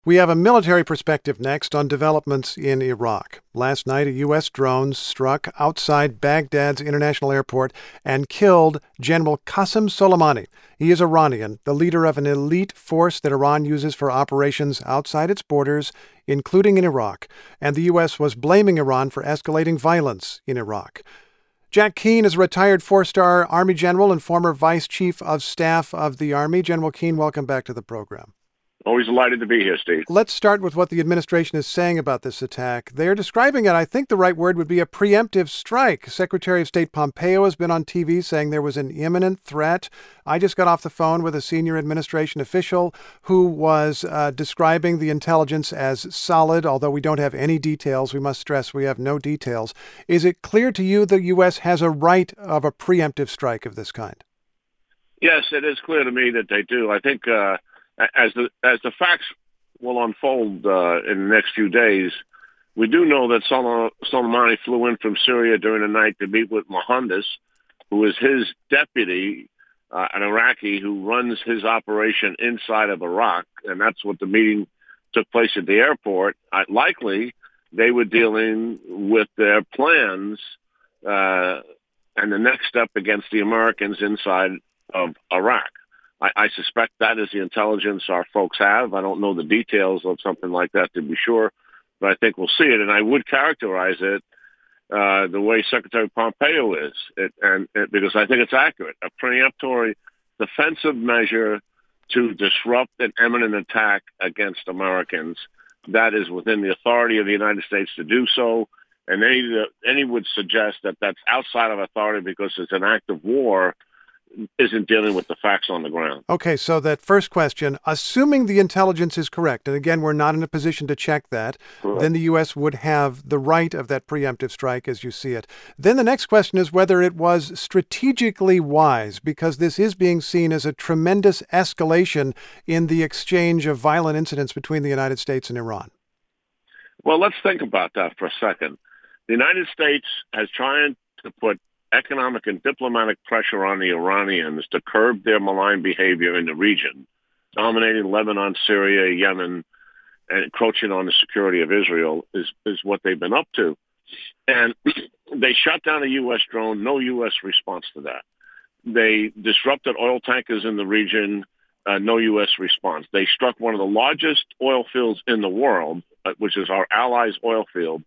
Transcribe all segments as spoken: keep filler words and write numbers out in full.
We have a military perspective next on developments in Iraq. Last night, a U S drone struck outside Baghdad's international airport and killed General Qasem Soleimani. He is Iranian, the leader of an elite force that Iran uses for operations outside its borders, including in Iraq. And the U S was blaming Iran for escalating violence in Iraq. Jack Keane is a retired four-star Army general and former vice chief of staff of the Army. General Keane, welcome back to the program. Always delighted to be here, Steve. Let's start with what the administration is saying about this attack. They're describing it, I think the right word would be a preemptive strike. Secretary of State Pompeo has been on T V saying there was an imminent threat. I just got off the phone with a senior administration official who was uh, describing the intelligence as solid, although we don't have any details. We must stress we have no details. Is it clear to you the U S has a right of a preemptive strike of this kind? Yes, it is clear to me that they do. I think uh, as the as the facts will unfold uh, in the next few days, we do know that Sol- Soleimani flew in from Syria during the night to meet with Mohandas, who is his deputy, uh, an Iraqi who runs his operation inside of Iraq, and that's what the meeting took place at the airport. Uh, likely, they were dealing with their plans uh, and the next step against the Americans inside of Iraq. I, I suspect that is the intelligence our folks have. I don't know the details of something like that to be sure, but I think we'll see it. And I would characterize it uh, the way Secretary Pompeo is, it, and it, because I think it's accurate. A preemptory defensive measure to disrupt an imminent attack against Americans. That is within the authority of the United States to do so. And any, any would suggest that that's outside of authority because it's an act of war isn't dealing with the facts on the ground. Okay, so that first question, assuming the intelligence is correct, and again, we're not in a position to check that, correct, then the U S would have the right of that preemptive strike as you see it. Then the next question is whether it was strategically wise, because this is being seen as a tremendous escalation in the exchange of violent incidents between the United States and Iran. Well, let's think about that for a second. The United States has tried to put economic and diplomatic pressure on the Iranians to curb their malign behavior in the region, dominating Lebanon, Syria, Yemen, and encroaching on the security of Israel is, is what they've been up to. And they shot down a U S drone, no U S response to that. They disrupted oil tankers in the region, uh, no U S response. They struck one of the largest oil fields in the world, uh, which is our allies' oil field.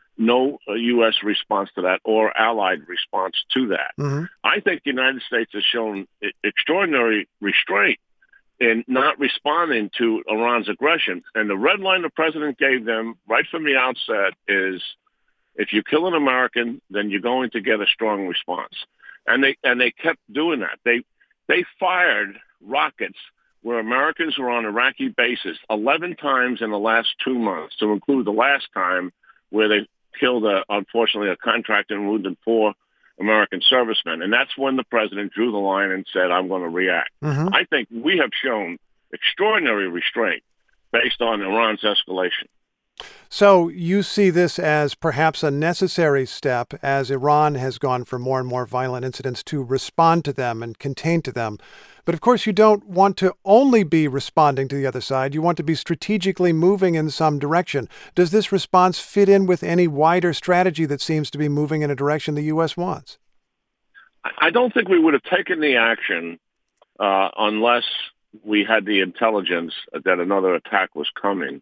No U S response to that or allied response to that. Mm-hmm. I think the United States has shown extraordinary restraint in not responding to Iran's aggression. And the red line the president gave them right from the outset is, if you kill an American, then you're going to get a strong response. And they and they kept doing that. They they fired rockets where Americans were on Iraqi bases eleven times in the last two months, to include the last time where they killed, a, unfortunately, a contractor and wounded four American servicemen. And that's when the president drew the line and said, I'm going to react. Mm-hmm. I think we have shown extraordinary restraint based on Iran's escalation. So you see this as perhaps a necessary step as Iran has gone for more and more violent incidents to respond to them and contain to them. But of course, you don't want to only be responding to the other side. You want to be strategically moving in some direction. Does this response fit in with any wider strategy that seems to be moving in a direction the U S wants? I don't think we would have taken the action uh, unless we had the intelligence that another attack was coming.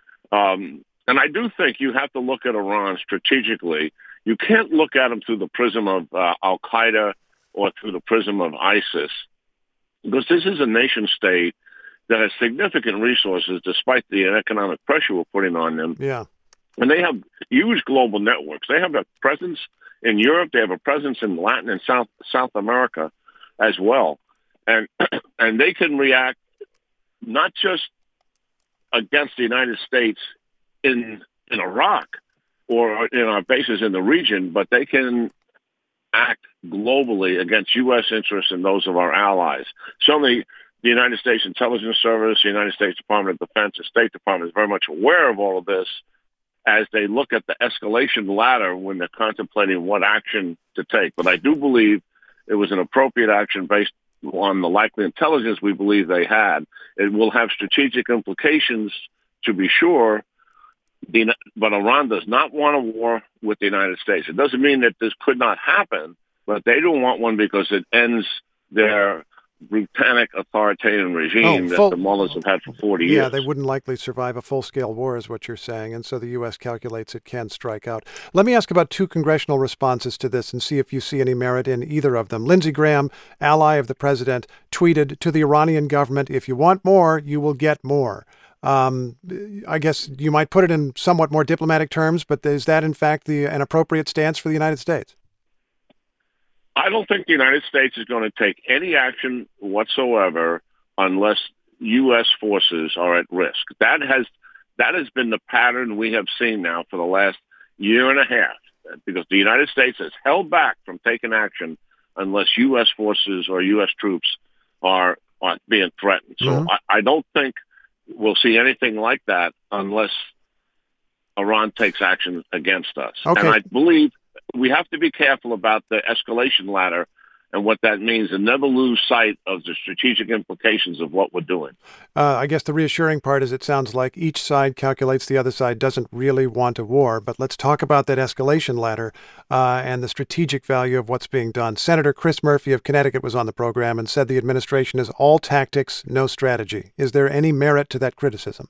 Um, and I do think you have to look at Iran strategically. You can't look at them through the prism of uh, Al-Qaeda or through the prism of ISIS, because this is a nation state that has significant resources despite the economic pressure we're putting on them. Yeah. And they have huge global networks. They have a presence in Europe. They have a presence in Latin and South South America as well. And and they can react not just against the United States in in Iraq or in our bases in the region, but they can act globally against U S interests and those of our allies. Certainly, the United States Intelligence Service, the United States Department of Defense, the State Department is very much aware of all of this as they look at the escalation ladder when they're contemplating what action to take. But I do believe it was an appropriate action based on the likely intelligence we believe they had. It will have strategic implications to be sure, the, but Iran does not want a war with the United States. It doesn't mean that this could not happen, but they don't want one because it ends their brutalic authoritarian regime oh, full, that the mullahs have had for forty years. Yeah, they wouldn't likely survive a full-scale war is what you're saying, and so the U S calculates it can strike out. Let me ask about two congressional responses to this and see if you see any merit in either of them. Lindsey Graham, ally of the president, tweeted to the Iranian government, if you want more, you will get more. Um, I guess you might put it in somewhat more diplomatic terms, but is that in fact the an appropriate stance for the United States? I don't think the United States is going to take any action whatsoever unless U S forces are at risk. That has that has been the pattern we have seen now for the last year and a half, because the United States has held back from taking action unless U S forces or U S troops are, are being threatened. So mm-hmm. I, I don't think we'll see anything like that unless Iran takes action against us. Okay. And I believe we have to be careful about the escalation ladder and what that means, and never lose sight of the strategic implications of what we're doing. Uh, I guess the reassuring part is it sounds like each side calculates the other side doesn't really want a war. But let's talk about that escalation ladder uh, and the strategic value of what's being done. Senator Chris Murphy of Connecticut was on the program and said the administration is all tactics, no strategy. Is there any merit to that criticism?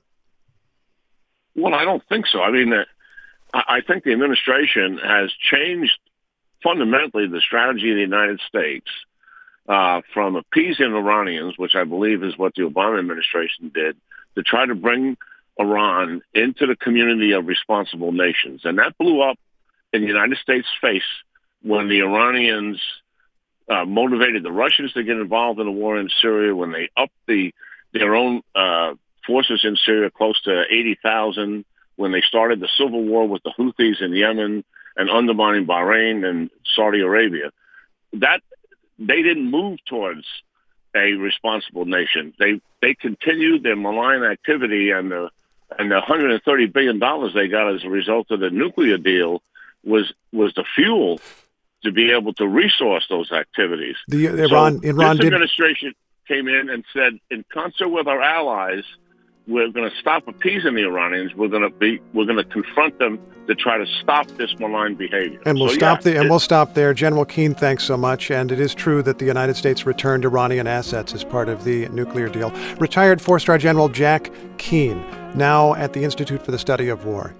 Well, I don't think so. I mean, uh, I think the administration has changed fundamentally the strategy of the United States uh, from appeasing Iranians, which I believe is what the Obama administration did, to try to bring Iran into the community of responsible nations. And that blew up in the United States' face when the Iranians uh, motivated the Russians to get involved in the war in Syria, when they upped the, their own uh, forces in Syria close to eighty thousand, when they started the civil war with the Houthis in Yemen and undermining Bahrain and Saudi Arabia. That they didn't move towards a responsible nation. They they continued their malign activity, and the and the one hundred thirty billion dollars they got as a result of the nuclear deal was was the fuel to be able to resource those activities. The Iran, so Iran this did... administration came in and said, in concert with our allies, we're going to stop appeasing the Iranians. We're going to be, we're going to confront them to try to stop this malign behavior. And we'll so, stop yeah, the, and we'll stop there. General Keane, thanks so much. And it is true that the United States returned Iranian assets as part of the nuclear deal. Retired four-star General Jack Keane, now at the Institute for the Study of War.